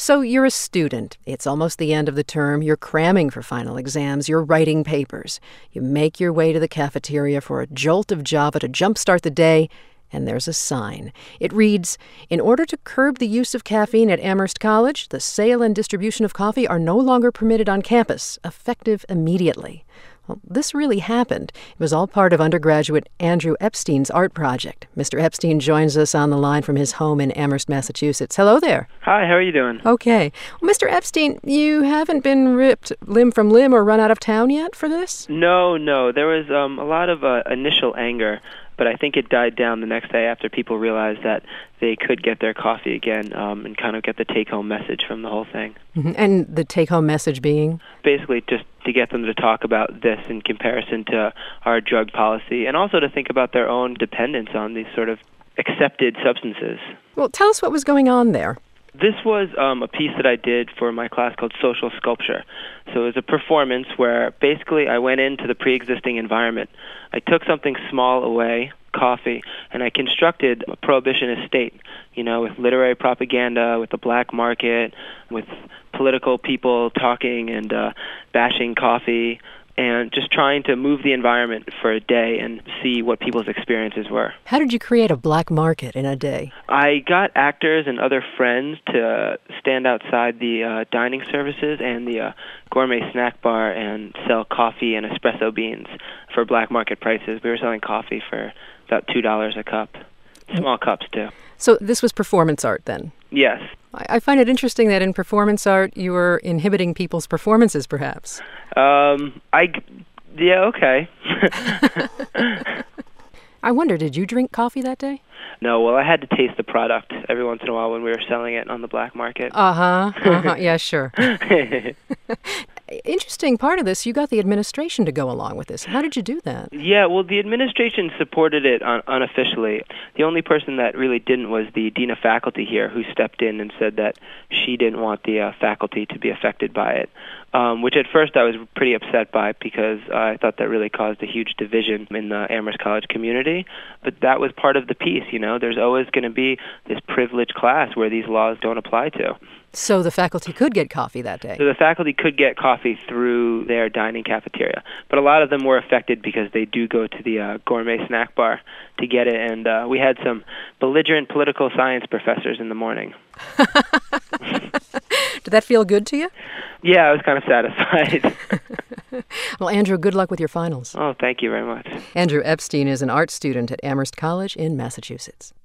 So you're a student. It's almost the end of the term. You're cramming for final exams. You're writing papers. You make your way to the cafeteria for a jolt of Java to jumpstart the day, and there's a sign. It reads, "In order to curb the use of caffeine at Amherst College, the sale and distribution of coffee are no longer permitted on campus, effective immediately." Well, this really happened. It was all part of undergraduate Andrew Epstein's art project. Mr. Epstein joins us on the line from his home in Amherst, Massachusetts. Hello there. Hi, how are you doing? Okay. Well, Mr. Epstein, you haven't been ripped limb from limb or run out of town yet for this? No. There was a lot of initial anger, but I think it died down the next day after people realized that they could get their coffee again and kind of get the take-home message from the whole thing. Mm-hmm. And the take-home message being? Basically just to get them to talk about this in comparison to our drug policy, and also to think about their own dependence on these sort of accepted substances. Well, tell us what was going on there. This was a piece that I did for my class called Social Sculpture. So it was a performance where basically I went into the pre-existing environment. I took something small away, coffee, and I constructed a prohibitionist state, with literary propaganda, with the black market, with political people talking and bashing coffee, and just trying to move the environment for a day and see what people's experiences were. How did you create a black market in a day? I got actors and other friends to stand outside the dining services and the gourmet snack bar and sell coffee and espresso beans for black market prices. We were selling coffee for about $2 a cup. Small cups, too. So this was performance art, then? Yes. I find it interesting that in performance art you were inhibiting people's performances, perhaps. Yeah, okay. I wonder, did you drink coffee that day? No, well, I had to taste the product every once in a while when we were selling it on the black market. Yeah, sure. Interesting part of this, you got the administration to go along with this. How did you do that? Yeah, well, the administration supported it unofficially. The only person that really didn't was the dean of faculty here, who stepped in and said that she didn't want the faculty to be affected by it, which at first I was pretty upset by because I thought that really caused a huge division in the Amherst College community. But that was part of the piece, There's always going to be this privileged class where these laws don't apply to. So the faculty could get coffee that day? So the faculty could get coffee through their dining cafeteria. But a lot of them were affected because they do go to the gourmet snack bar to get it. And we had some belligerent political science professors in the morning. Did that feel good to you? Yeah, I was kind of satisfied. Well, Andrew, good luck with your finals. Oh, thank you very much. Andrew Epstein is an art student at Amherst College in Massachusetts.